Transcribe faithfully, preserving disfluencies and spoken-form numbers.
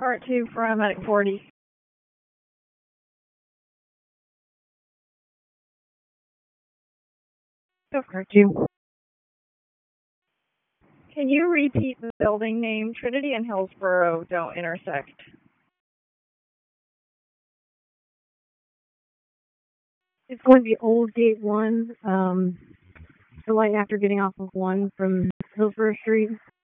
Part two, paramedic forty. Go Part two. Can you repeat the building name? Trinity and Hillsborough don't intersect. It's going to be Old Gate one, um, the light after getting off of one from Hillsborough Street.